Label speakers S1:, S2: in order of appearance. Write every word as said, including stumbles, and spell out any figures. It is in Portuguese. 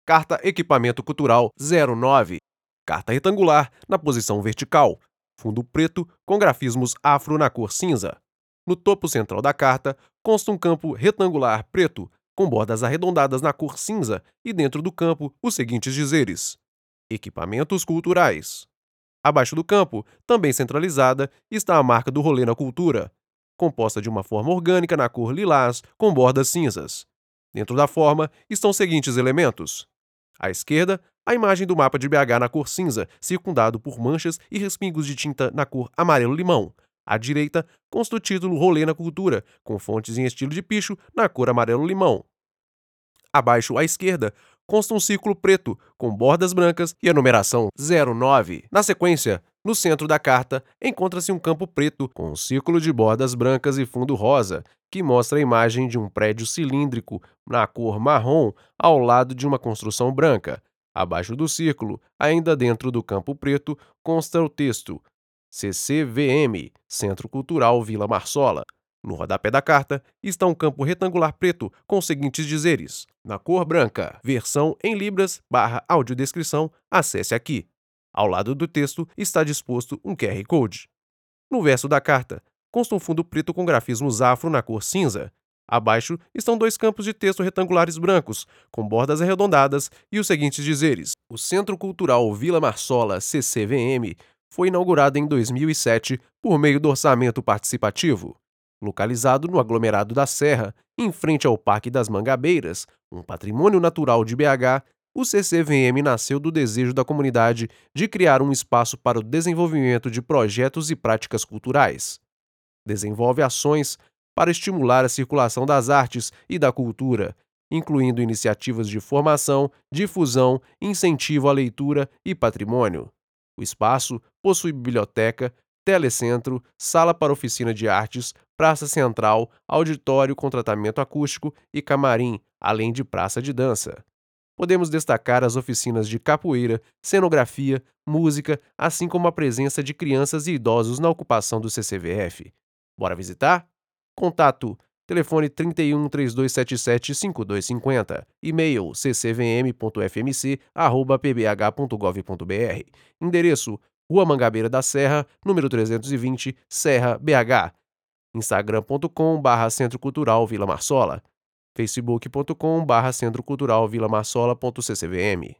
S1: Carta Equipamento Cultural zero nove. Carta retangular na posição vertical. Fundo preto com grafismos afro na cor cinza. No topo central da carta, consta um campo retangular preto, com bordas arredondadas na cor cinza, e dentro do campo, os seguintes dizeres: Equipamentos culturais. Abaixo do campo, também centralizada, está a marca do Rolê na Cultura, composta de uma forma orgânica na cor lilás, com bordas cinzas. Dentro da forma estão os seguintes elementos: à esquerda, a imagem do mapa de B H na cor cinza, circundado por manchas e respingos de tinta na cor amarelo-limão. À direita, consta o título Rolê na Cultura, com fontes em estilo de picho na cor amarelo-limão. Abaixo à esquerda, consta um círculo preto, com bordas brancas e a numeração zero nove. Na sequência, no centro da carta, encontra-se um campo preto com um círculo de bordas brancas e fundo rosa, que mostra a imagem de um prédio cilíndrico na cor marrom ao lado de uma construção branca. Abaixo do círculo, ainda dentro do campo preto, consta o texto C C V M, Centro Cultural Vila Marsola. No rodapé da carta está um campo retangular preto com os seguintes dizeres: na cor branca, versão em libras barra audiodescrição, acesse aqui. Ao lado do texto está disposto um Q R Code. No verso da carta, consta um fundo preto com grafismos afro na cor cinza. Abaixo estão dois campos de texto retangulares brancos, com bordas arredondadas, e os seguintes dizeres: o Centro Cultural Vila Marsola C C V M foi inaugurado em dois mil e sete por meio do orçamento participativo. Localizado no aglomerado da Serra, em frente ao Parque das Mangabeiras, um patrimônio natural de B H, o C C V M nasceu do desejo da comunidade de criar um espaço para o desenvolvimento de projetos e práticas culturais. Desenvolve ações para estimular a circulação das artes e da cultura, incluindo iniciativas de formação, difusão, incentivo à leitura e patrimônio. O espaço possui biblioteca, telecentro, sala para oficina de artes, praça central, auditório com tratamento acústico e camarim, além de praça de dança. Podemos destacar as oficinas de capoeira, cenografia, música, assim como a presença de crianças e idosos na ocupação do C C V F. Bora visitar? Contato: telefone trinta e um, trinta e dois setenta e sete, cinquenta e dois cinquenta, e-mail c c v m ponto f m c arroba p b h ponto gov ponto b r, endereço Rua Mangabeira da Serra, número trezentos e vinte, Serra, B H, instagram ponto com barra Centro Cultural Vila Marsola, facebook ponto com barra Centro Cultural Vila Marsola ponto c c v m.